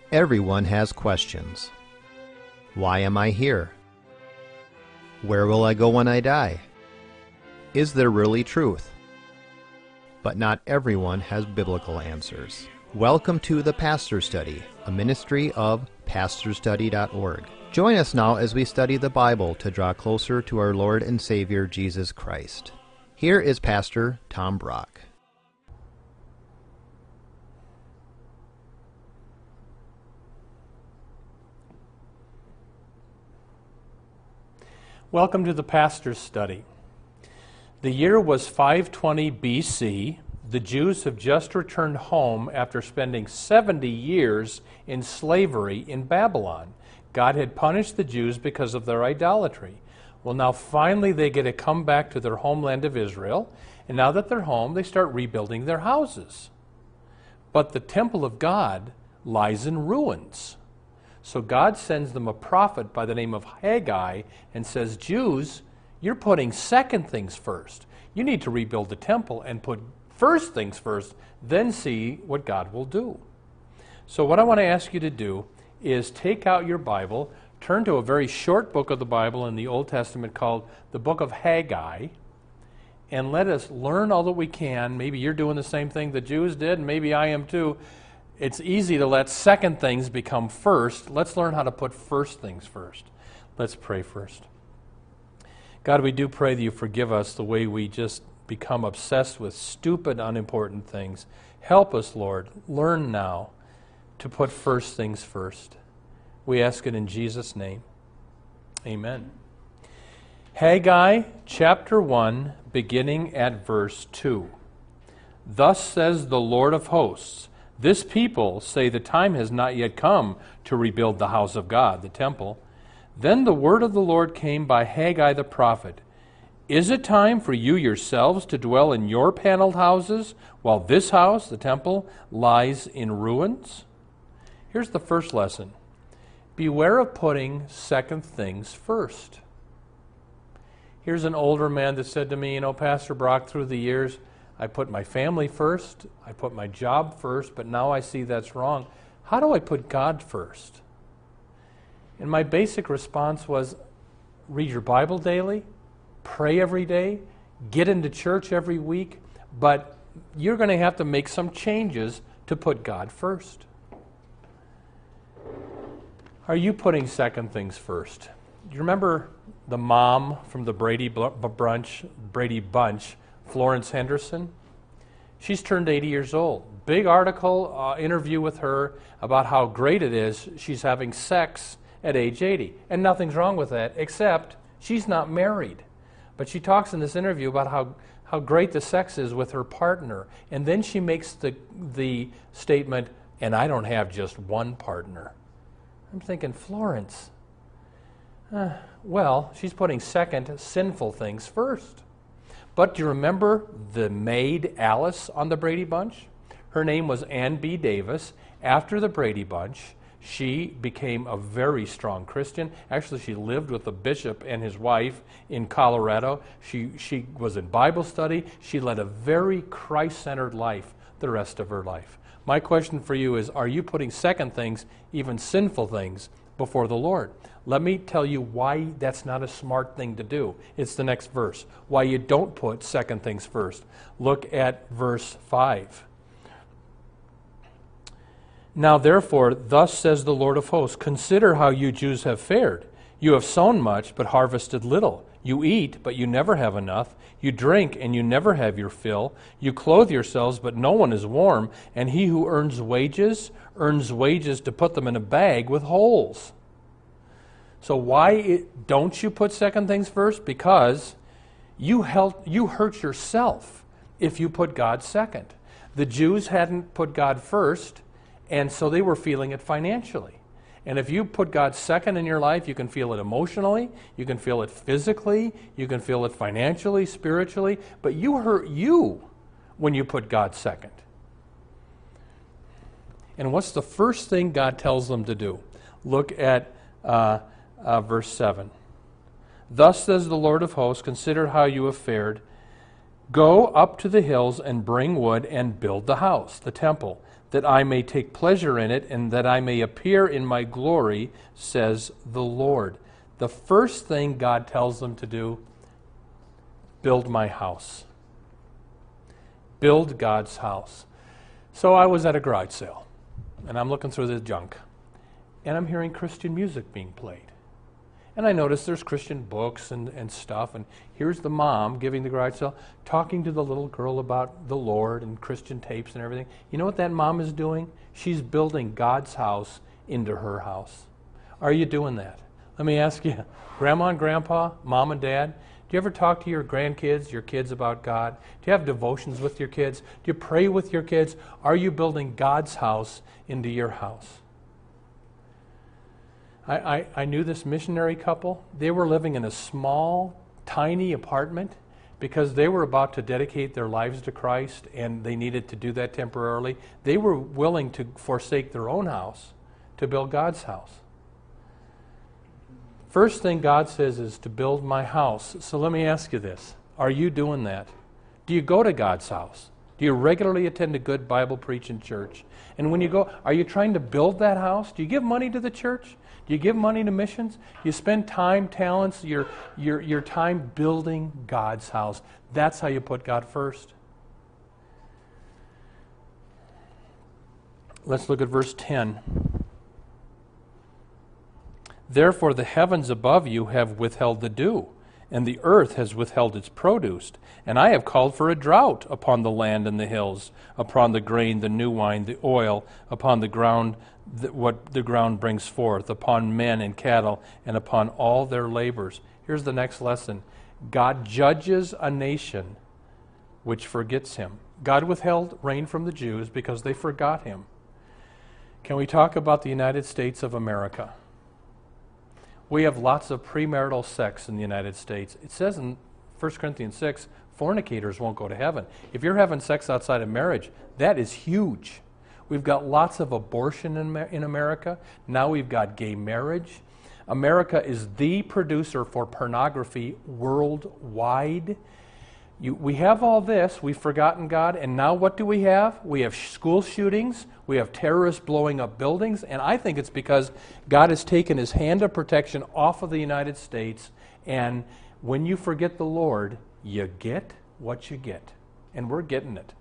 Everyone has questions. Why am I here? Where will I go when I die? Is there really truth? But not everyone has biblical answers. Welcome to The Pastor Study, a ministry of pastorstudy.org. Join us now as we study the Bible to draw closer to our Lord and Savior Jesus Christ. Here is Pastor Tom Brock. Welcome to the Pastor's Study. The year was 520 BC. The Jews have just returned home after spending 70 years in slavery in Babylon. God had punished the Jews because of their idolatry. Well, now finally they get to come back to their homeland of Israel, and now that they're home, they start rebuilding their houses. But the temple of God lies in ruins. So God sends them a prophet by the name of Haggai and says, Jews, you're putting second things first. You need to rebuild the temple and put first things first, then see what God will do. So what I want to ask you to do is take out your Bible, turn to a very short book of the Bible in the Old Testament called the Book of Haggai, and let us learn all that we can. Maybe you're doing the same thing the Jews did, and maybe I am too. It's easy to let second things become first. Let's learn how to put first things first. Let's pray first. God, we do pray that you forgive us the way we just become obsessed with stupid, unimportant things. Help us, Lord. Learn now to put first things first. We ask it in Jesus' name. Amen. Haggai chapter 1, beginning at verse 2. Thus says the Lord of hosts, this people say the time has not yet come to rebuild the house of God, the temple. Then the word of the Lord came by Haggai the prophet. Is it time for you yourselves to dwell in your paneled houses, while this house, the temple, lies in ruins? Here's the first lesson. Beware of putting second things first. Here's an older man that said to me, Pastor Brock, through the years, I put my family first, I put my job first, but now I see that's wrong. How do I put God first? And my basic response was, read your Bible daily, pray every day, get into church every week, but you're going to have to make some changes to put God first. Are you putting second things first? Do you remember the mom from the Brady Bunch, Florence Henderson? She's turned 80 years old. Big article, interview with her about how great it is she's having sex at age 80. And nothing's wrong with that, except she's not married. But she talks in this interview about how great the sex is with her partner. And then she makes the statement, and I don't have just one partner. I'm thinking, Florence, well, she's putting second sinful things first. But do you remember the maid Alice on the Brady Bunch? Her name was Ann B. Davis. After the Brady Bunch, she became a very strong Christian. Actually, she lived with the bishop and his wife in Colorado. She was in Bible study. She led a very Christ-centered life the rest of her life. My question for you is, are you putting second things, even sinful things, before the Lord? Let me tell you why that's not a smart thing to do. It's the next verse. Why you don't put second things first. Look at verse 5. Now therefore, thus says the Lord of hosts, consider how you Jews have fared. You have sown much, but harvested little. You eat, but you never have enough. You drink, and you never have your fill. You clothe yourselves, but no one is warm. And he who earns wages to put them in a bag with holes. So why don't you put second things first? Because you hurt yourself if you put God second. The Jews hadn't put God first, and so they were feeling it financially. And if you put God second in your life, you can feel it emotionally, you can feel it physically, you can feel it financially, spiritually, but you hurt you when you put God second. And what's the first thing God tells them to do? Look at verse 7. Thus says the Lord of hosts, consider how you have fared. Go up to the hills and bring wood and build the house, the temple, that I may take pleasure in it, and that I may appear in my glory, says the Lord. The first thing God tells them to do, build my house. Build God's house. So I was at a garage sale, and I'm looking through the junk, and I'm hearing Christian music being played. And I notice there's Christian books and stuff, and here's the mom giving the garage sale, talking to the little girl about the Lord and Christian tapes and everything. You know what that mom is doing? She's building God's house into her house. Are you doing that? Let me ask you, Grandma and Grandpa, Mom and Dad, do you ever talk to your grandkids, your kids about God? Do you have devotions with your kids? Do you pray with your kids? Are you building God's house into your house? I knew this missionary couple. They were living in a small, tiny apartment because they were about to dedicate their lives to Christ, and they needed to do that temporarily. They were willing to forsake their own house to build God's house. First thing God says is to build my house. So let me ask you this. Are you doing that? Do you go to God's house? Do you regularly attend a good Bible preaching church? And when you go, are you trying to build that house? Do you give money to the church? Do you give money to missions? Do you spend time, talents, your time building God's house? That's how you put God first. Let's look at verse 10. Therefore the heavens above you have withheld the dew, and the earth has withheld its produce. And I have called for a drought upon the land and the hills, upon the grain, the new wine, the oil, upon the ground, what the ground brings forth, upon men and cattle, and upon all their labors. Here's the next lesson. God judges a nation which forgets him. God withheld rain from the Jews because they forgot him. Can we talk about the United States of America? We have lots of premarital sex in the United States. It says in 1 Corinthians 6, fornicators won't go to heaven. If you're having sex outside of marriage, that is huge. We've got lots of abortion in America. Now we've got gay marriage. America is the producer for pornography worldwide. We have all this, we've forgotten God, and now what do we have? We have school shootings, we have terrorists blowing up buildings, and I think it's because God has taken his hand of protection off of the United States, and when you forget the Lord, you get what you get, and we're getting it.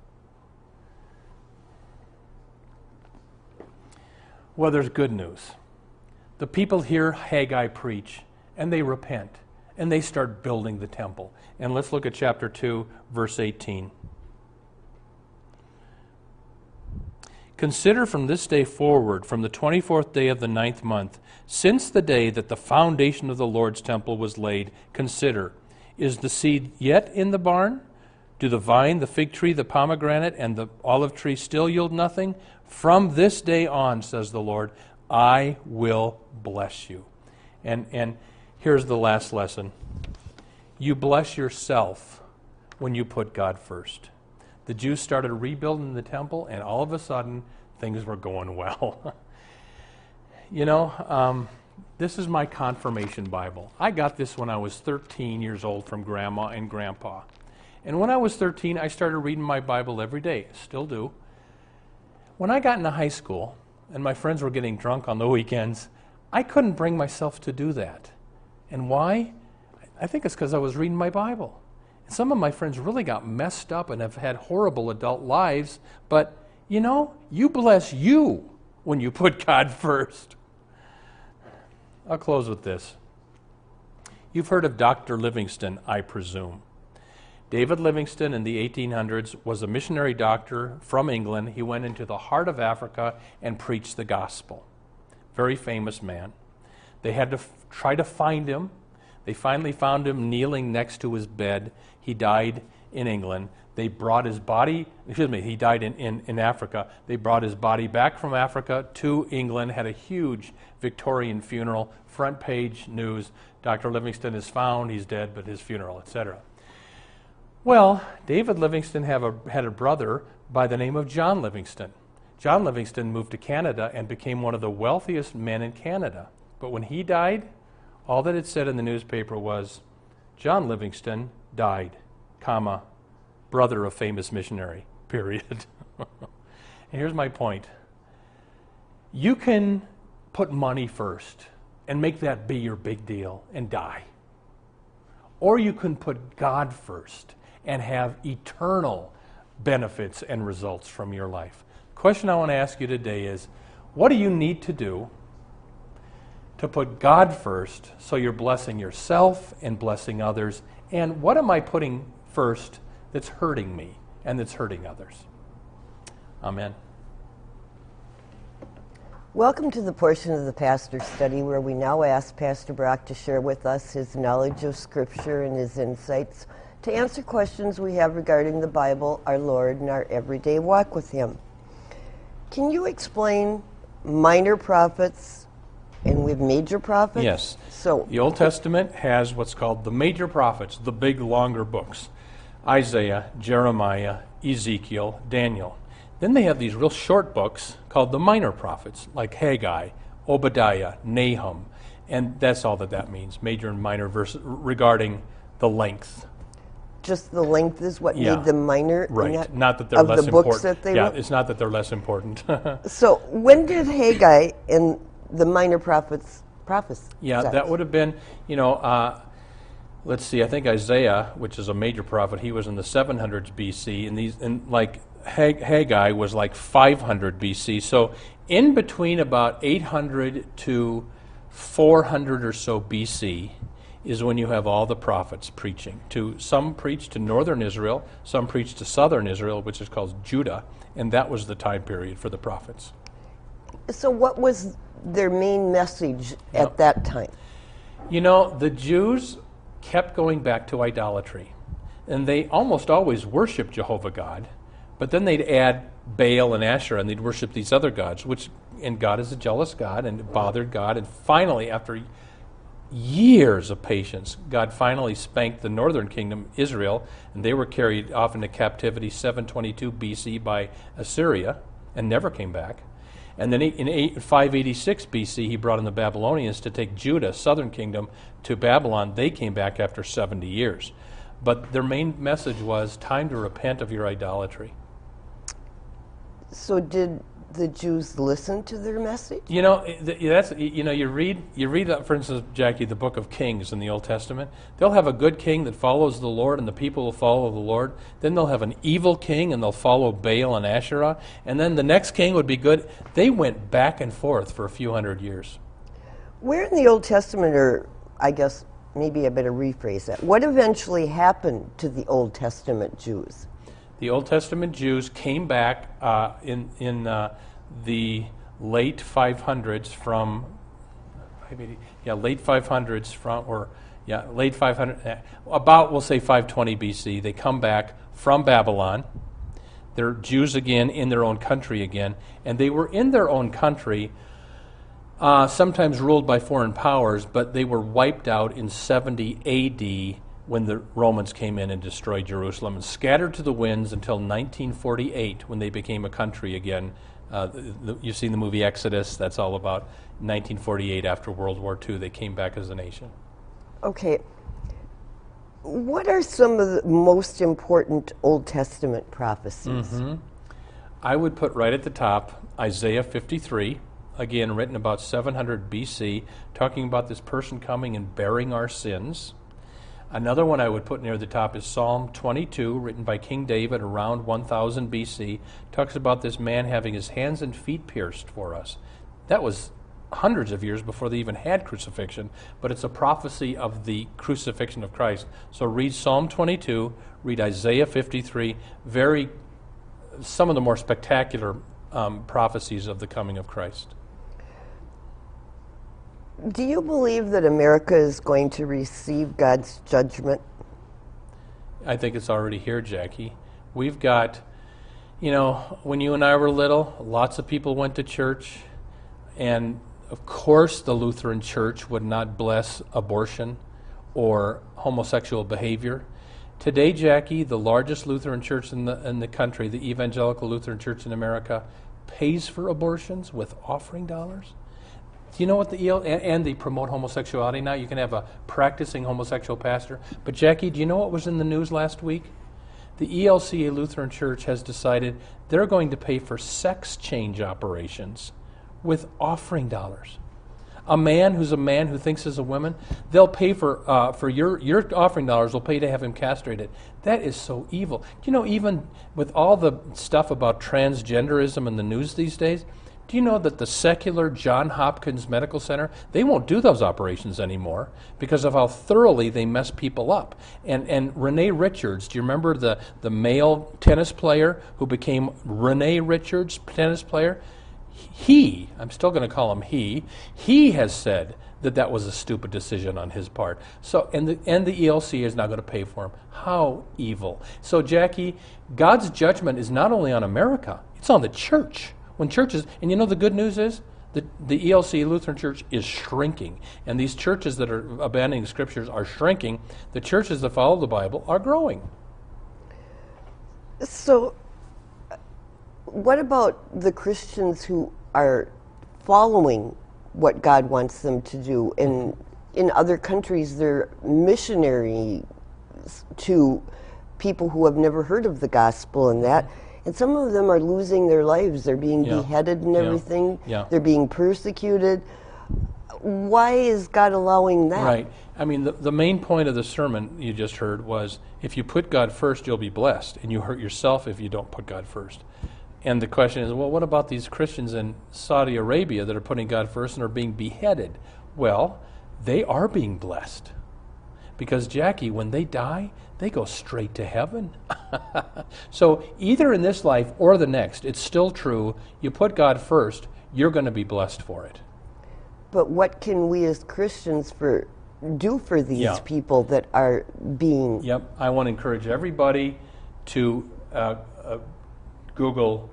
Well, there's good news. The people hear Haggai preach, and they repent, and they start building the temple. And let's look at chapter 2, verse 18. Consider from this day forward, from the 24th day of the 9th month, since the day that the foundation of the Lord's temple was laid, consider, is the seed yet in the barn? Do the vine, the fig tree, the pomegranate, and the olive tree still yield nothing? From this day on, says the Lord, I will bless you. And here's the last lesson. You bless yourself when you put God first. The Jews started rebuilding the temple, and all of a sudden, things were going well. You know, this is my confirmation Bible. I got this when I was 13 years old from Grandma and Grandpa. And when I was 13, I started reading my Bible every day. Still do. When I got into high school, and my friends were getting drunk on the weekends, I couldn't bring myself to do that. And why? I think it's because I was reading my Bible. And some of my friends really got messed up and have had horrible adult lives, but, you know, you bless you when you put God first. I'll close with this. You've heard of Dr. Livingstone, I presume. David Livingstone in the 1800s was a missionary doctor from England. He went into the heart of Africa and preached the gospel. Very famous man. They had to try to find him. They finally found him kneeling next to his bed. He died in England. They brought his body, he died in Africa. They brought his body back from Africa to England, had a huge Victorian funeral, front page news. Dr. Livingstone is found, he's dead, but his funeral, etc. Well, David Livingstone had a brother by the name of John Livingstone. John Livingstone moved to Canada and became one of the wealthiest men in Canada. But when he died, all that it said in the newspaper was, John Livingstone died, comma, brother of famous missionary, period. And here's my point. You can put money first and make that be your big deal and die. Or you can put God first and have eternal benefits and results from your life. The question I want to ask you today is, what do you need to do to put God first so you're blessing yourself and blessing others? And what am I putting first that's hurting me and that's hurting others? Amen. Welcome to the portion of the Pastor Study where we now ask Pastor Brock to share with us his knowledge of Scripture and his insights to answer questions we have regarding the Bible, our Lord, and our everyday walk with Him. Can you explain minor prophets and with major prophets? Yes. So the Old Testament has what's called the major prophets, the big, longer books. Isaiah, Jeremiah, Ezekiel, Daniel. Then they have these real short books called the minor prophets, like Haggai, Obadiah, Nahum. And that's all that means, major and minor verses regarding the length. just the length is what Yeah. made them minor? Right. Not that they're of less the books important. that they Yeah, wrote? it's not that they're less important. So when did Haggai and the minor prophets prophesy? Yeah, that would have been, let's see, I think Isaiah, which is a major prophet, he was in the 700s BC, and like Haggai was like 500 BC. So in between about 800 to 400 or so BC is when you have all the prophets preaching. Some preached to northern Israel, some preached to southern Israel, which is called Judah, and that was the time period for the prophets. So what was their main message at that time? The Jews kept going back to idolatry, and they almost always worshiped Jehovah God, but then they'd add Baal and Asherah, and they'd worship these other gods, and God is a jealous God, and it bothered God, and finally, after years of patience, God finally spanked the northern kingdom, Israel, and they were carried off into captivity 722 BC by Assyria, and never came back. And then in 586 BC, he brought in the Babylonians to take Judah, southern kingdom, to Babylon. They came back after 70 years. But their main message was time to repent of your idolatry. So did the Jews listen to their message? You read, for instance, Jackie, the book of Kings in the Old Testament. They'll have a good king that follows the Lord, and the people will follow the Lord. Then they'll have an evil king, and they'll follow Baal and Asherah. And then the next king would be good. They went back and forth for a few hundred years. Where in the Old Testament, or I guess maybe I better rephrase that, what eventually happened to the Old Testament Jews? The Old Testament Jews came back in the late 500s from, late 500s late 500, about, we'll say 520 BC. They come back from Babylon. They're Jews again in their own country again, and they were in their own country, sometimes ruled by foreign powers, but they were wiped out in 70 A.D., when the Romans came in and destroyed Jerusalem, and scattered to the winds until 1948, when they became a country again. You've seen the movie Exodus. That's all about 1948, after World War II. They came back as a nation. Okay. What are some of the most important Old Testament prophecies? Mm-hmm. I would put right at the top Isaiah 53, again written about 700 BC, talking about this person coming and bearing our sins. Another one I would put near the top is Psalm 22, written by King David around 1000 BC. Talks about this man having his hands and feet pierced for us. That was hundreds of years before they even had crucifixion, but it's a prophecy of the crucifixion of Christ. So read Psalm 22, read Isaiah 53, some of the more spectacular prophecies of the coming of Christ. Do you believe that America is going to receive God's judgment? I think it's already here, Jackie. We've got, when you and I were little, lots of people went to church, and of course the Lutheran Church would not bless abortion or homosexual behavior. Today, Jackie, the largest Lutheran church in the country, the Evangelical Lutheran Church in America, pays for abortions with offering dollars. Do you know what and they promote homosexuality now? You can have a practicing homosexual pastor. But Jackie, do you know what was in the news last week? the ELCA Lutheran Church has decided they're going to pay for sex change operations with offering dollars. A man who thinks is a woman, they'll pay for your offering dollars, will pay to have him castrated. That is so evil. You know, even with all the stuff about transgenderism in the news these days, do you know that the secular Johns Hopkins Medical Center, they won't do those operations anymore because of how thoroughly they mess people up? And Renee Richards, do you remember the male tennis player who became Renee Richards, tennis player? I'm still going to call him he has said that was a stupid decision on his part. So, and the ELC is now going to pay for him. How evil. So, Jackie, God's judgment is not only on America, it's on the church. When churches, and you know the good news is, the ELC Lutheran Church is shrinking, and these churches that are abandoning scriptures are shrinking. The churches that follow the Bible are growing. So, what about the Christians who are following what God wants them to do? And in other countries, they're missionary to people who have never heard of the gospel and that. And some of them are losing their lives. They're being beheaded and everything. Yeah. They're being persecuted. Why is God allowing that? Right. I mean, the main point of the sermon you just heard was, if you put God first, you'll be blessed, and you hurt yourself if you don't put God first. And the question is, well, what about these Christians in Saudi Arabia that are putting God first and are being beheaded? Well, they are being blessed. Because, Jackie, when they die, they go straight to heaven. So either in this life or the next, it's still true, you put God first, you're going to be blessed for it. But what can we as Christians do for these people that are being... Yep, I want to encourage everybody to Google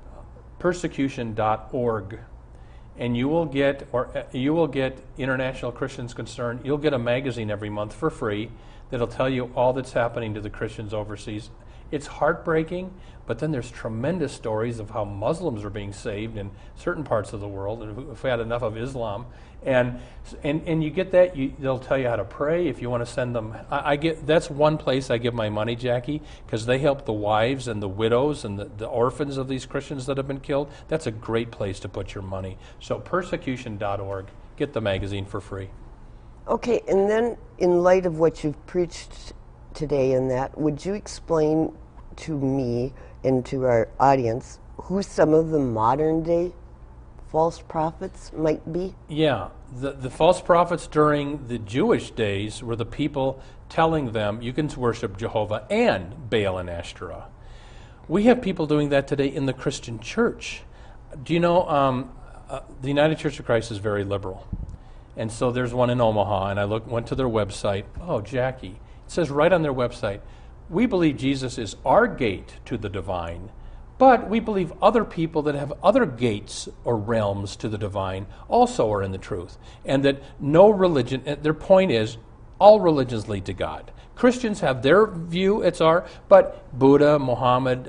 persecution.org, and you will get International Christians Concerned. You'll get a magazine every month for free that'll tell you all that's happening to the Christians overseas. It's heartbreaking, but then there's tremendous stories of how Muslims are being saved in certain parts of the world, and if we had enough of Islam. And you get that, they'll tell you how to pray if you want to send them. That's one place I give my money, Jackie, because they help the wives and the widows and the orphans of these Christians that have been killed. That's a great place to put your money. So persecution.org, get the magazine for free. Okay, and then in light of what you've preached today in that, would you explain to me and to our audience who some of the modern day false prophets might be? Yeah, the false prophets during the Jewish days were the people telling them you can worship Jehovah and Baal and Ashtoreth. We have people doing that today in the Christian church. Do you know the United Church of Christ is very liberal? And so there's one in Omaha, and I went to their website. Oh, Jackie, it says right on their website, we believe Jesus is our gate to the divine, but we believe other people that have other gates or realms to the divine also are in the truth. And that no religion, their point is, all religions lead to God. Christians have their view, it's our, but Buddha, Muhammad,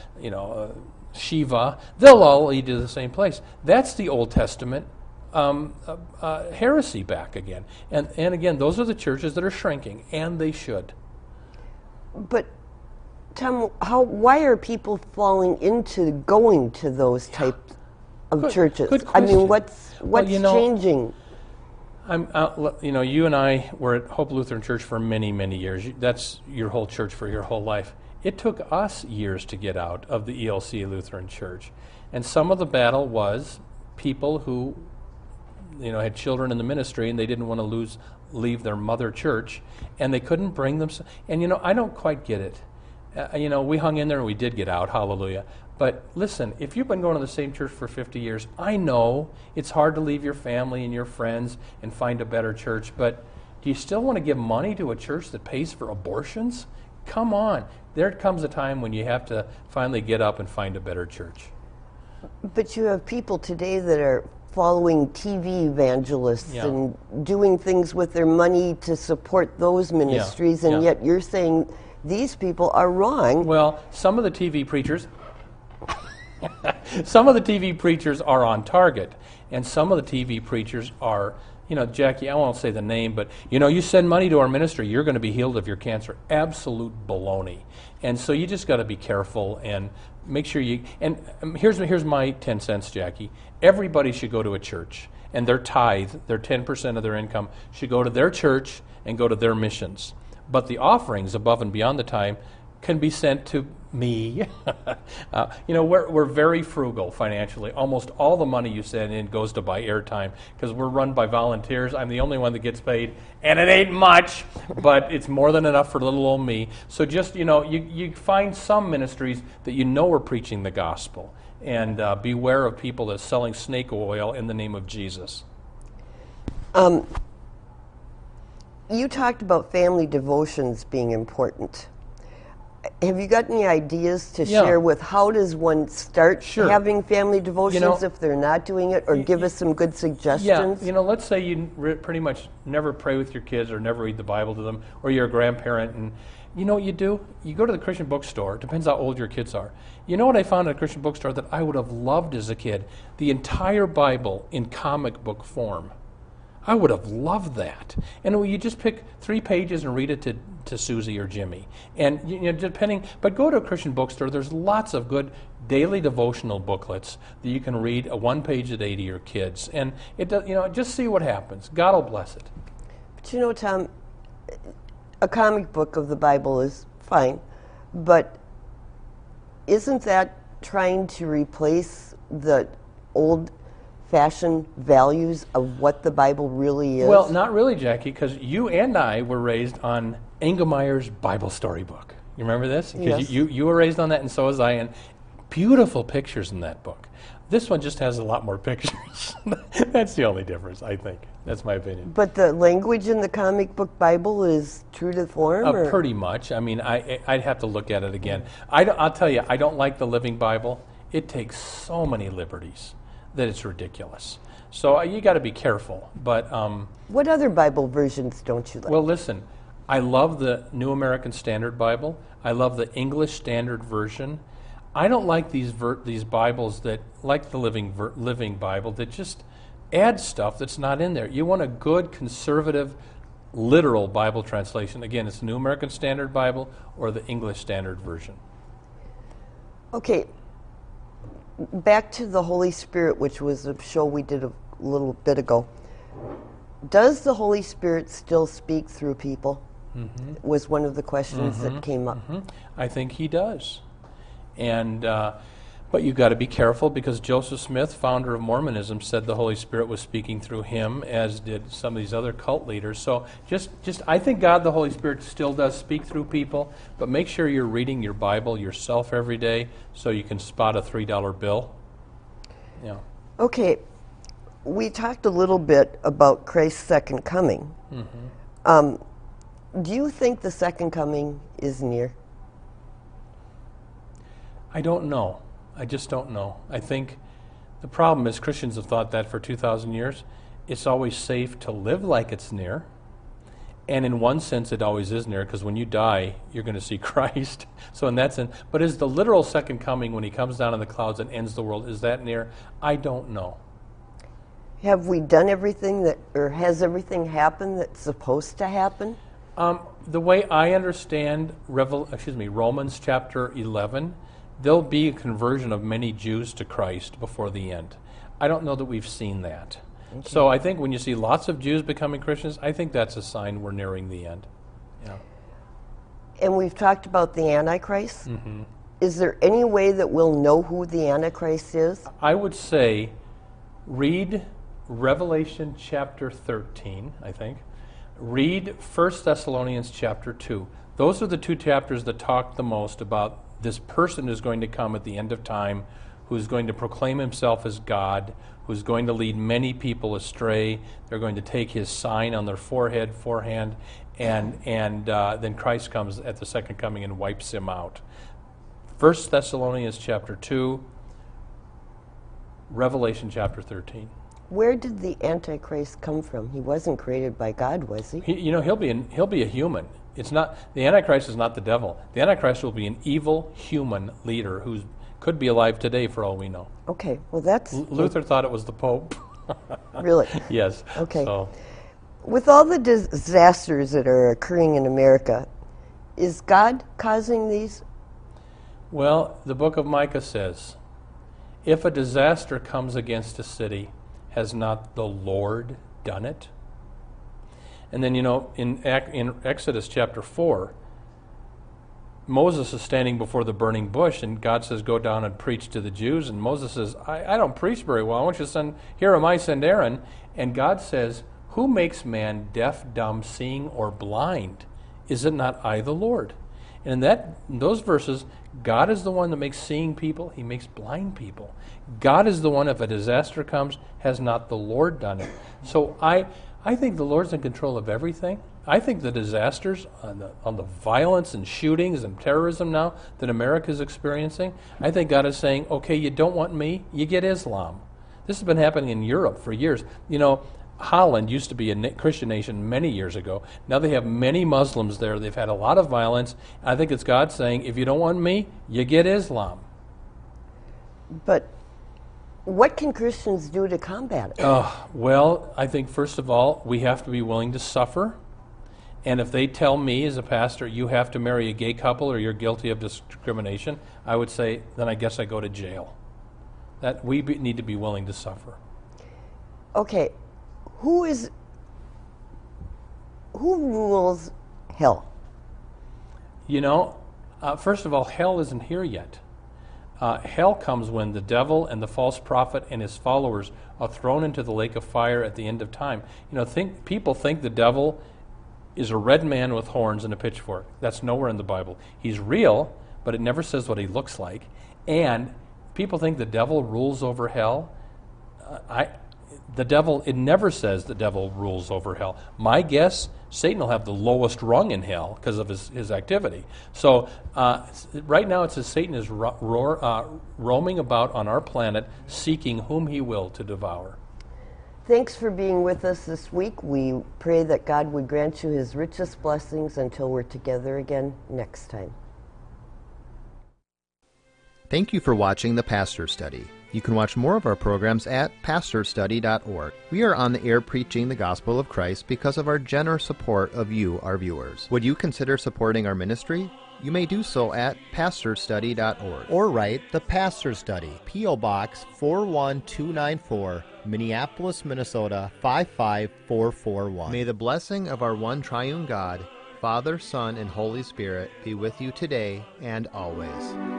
Shiva, they'll all lead to the same place. That's the Old Testament heresy back again. And again, those are the churches that are shrinking, and they should. But Tom, why are people falling into going to those types of churches? Good I mean, question. what's changing? You and I were at Hope Lutheran Church for many, many years. That's your whole church for your whole life. It took us years to get out of the ELC Lutheran Church. And some of the battle was people who had children in the ministry, and they didn't want to leave their mother church, and they couldn't bring them. And I don't quite get it. We hung in there and we did get out, hallelujah. But listen, if you've been going to the same church for 50 years, I know it's hard to leave your family and your friends and find a better church, but do you still want to give money to a church that pays for abortions? Come on. There comes a time when you have to finally get up and find a better church. But you have people today that are following TV evangelists and doing things with their money to support those ministries, and yet you're saying these people are wrong. Well, some of the TV preachers, Some of the TV preachers are on target, and some of the TV preachers are, Jackie, I won't say the name, but, you send money to our ministry, you're going to be healed of your cancer. Absolute baloney. And so you just got to be careful and make sure and here's my 10 cents, Jackie. Everybody should go to a church, and their tithe, their 10% of their income, should go to their church and go to their missions. But the offerings above and beyond the time can be sent to me. We're very frugal financially. Almost all the money you send in goes to buy airtime because we're run by volunteers. I'm the only one that gets paid, and it ain't much, but it's more than enough for little old me. So just, you find some ministries that are preaching the gospel, and beware of people that's selling snake oil in the name of Jesus. You talked about family devotions being important. Have you got any ideas to share with how does one start having family devotions if they're not doing it, or give us some good suggestions? Yeah, let's say you pretty much never pray with your kids or never read the Bible to them, or you're a grandparent, and you know what you do? You go to the Christian bookstore. It depends how old your kids are. You know what I found at a Christian bookstore that I would have loved as a kid? The entire Bible in comic book form. I would have loved that. And you just pick 3 pages and read it to Susie or Jimmy. And but go to a Christian bookstore. There's lots of good daily devotional booklets that you can read, a 1 page a day to your kids. And it does, just see what happens. God will bless it. But Tom, a comic book of the Bible is fine, but isn't that trying to replace the old-fashioned values of what the Bible really is? Well, not really, Jackie, because you and I were raised on Engelmeyer's Bible storybook. You remember this? Because yes. you were raised on that, and so was I, and beautiful pictures in that book. This one just has a lot more pictures. That's the only difference, I think. That's my opinion. But the language in the comic book Bible is true to form? Pretty much. I mean, I'd have to look at it again. I'll tell you, I don't like the Living Bible. It takes so many liberties that it's ridiculous. So you got to be careful. But what other Bible versions don't you like? Well, listen, I love the New American Standard Bible. I love the English Standard Version. I don't like these Bibles that, like the Living Bible, that just add stuff that's not in there. You want a good, conservative, literal Bible translation. Again, it's the New American Standard Bible or the English Standard Version. Okay, back to the Holy Spirit, which was a show we did a little bit ago. Does the Holy Spirit still speak through people? Mm-hmm. Was one of the questions that came up. Mm-hmm. I think he does. And but you've got to be careful, because Joseph Smith, founder of Mormonism, said the Holy Spirit was speaking through him, as did some of these other cult leaders. So just I think God, the Holy Spirit, still does speak through people, but make sure you're reading your Bible yourself every day so you can spot a $3 bill. Yeah. Okay, we talked a little bit about Christ's second coming. Mm-hmm. Do you think the second coming is near? I don't know. I just don't know. I think the problem is Christians have thought that for 2,000 years. It's always safe to live like it's near. And in one sense, it always is near, because when you die, you're going to see Christ. So in that sense, but is the literal second coming, when he comes down in the clouds and ends the world, is that near? I don't know. Have we done everything or has everything happened that's supposed to happen? The way I understand Romans chapter 11, there'll be a conversion of many Jews to Christ before the end. I don't know that we've seen that. Okay. So I think when you see lots of Jews becoming Christians, I think that's a sign we're nearing the end. Yeah. And we've talked about the Antichrist. Mm-hmm. Is there any way that we'll know who the Antichrist is? I would say read Revelation chapter 13, I think. Read 1 Thessalonians chapter 2. Those are the 2 chapters that talk the most about this person who's going to come at the end of time, who's going to proclaim himself as God, who's going to lead many people astray. They're going to take his sign on their forehand, and then Christ comes at the second coming and wipes him out. 1 Thessalonians chapter 2, Revelation chapter 13. Where did the Antichrist come from? He wasn't created by God, was he? He'll be a human. It's not the Antichrist is not the devil. The Antichrist will be an evil human leader who's Could be alive today for all we know. Okay, well that's... Luther thought it was the Pope. Really? Yes. Okay. So, With all the disasters that are occurring in America, is God causing these? well, the book of Micah says, if a disaster comes against a city, has not the Lord done it? And then, in Exodus chapter 4, Moses is standing before the burning bush, and God says, go down and preach to the Jews. And Moses says, I don't preach very well. I want you to send, here am I, send Aaron. And God says, who makes man deaf, dumb, seeing, or blind? Is it not I, the Lord? And in those verses, God is the one that makes seeing people. He makes blind people. God is the one, if a disaster comes, has not the Lord done it? So I think the Lord's in control of everything. I think the disasters on the violence and shootings and terrorism now that America is experiencing, I think God is saying, okay, you don't want me, you get Islam. This has been happening in Europe for years. Holland used to be a Christian nation many years ago. Now they have many Muslims there. They've had a lot of violence. I think it's God saying, if you don't want me, you get Islam. But what can Christians do to combat it? Well, I think first of all, we have to be willing to suffer. And if they tell me as a pastor, you have to marry a gay couple or you're guilty of discrimination, I would say, then I guess I go to jail. That we need to be willing to suffer. Okay, who rules hell? First of all, hell isn't here yet. Hell comes when the devil and the false prophet and his followers are thrown into the lake of fire at the end of time. People think the devil is a red man with horns and a pitchfork. That's nowhere in the Bible. He's real, but it never says what he looks like. And people think the devil rules over hell. It never says the devil rules over hell. My guess, Satan will have the lowest rung in hell because of his activity. So right now it says Satan is roaming about on our planet, seeking whom he will to devour. Thanks for being with us this week. We pray that God would grant you his richest blessings until we're together again next time. Thank you for watching The Pastor Study. You can watch more of our programs at pastorstudy.org. We are on the air preaching the gospel of Christ because of our generous support of you, our viewers. Would you consider supporting our ministry? You may do so at pastorstudy.org or write The Pastor Study, P.O. Box 41294, Minneapolis, Minnesota 55441. May the blessing of our one triune God, Father, Son, and Holy Spirit be with you today and always.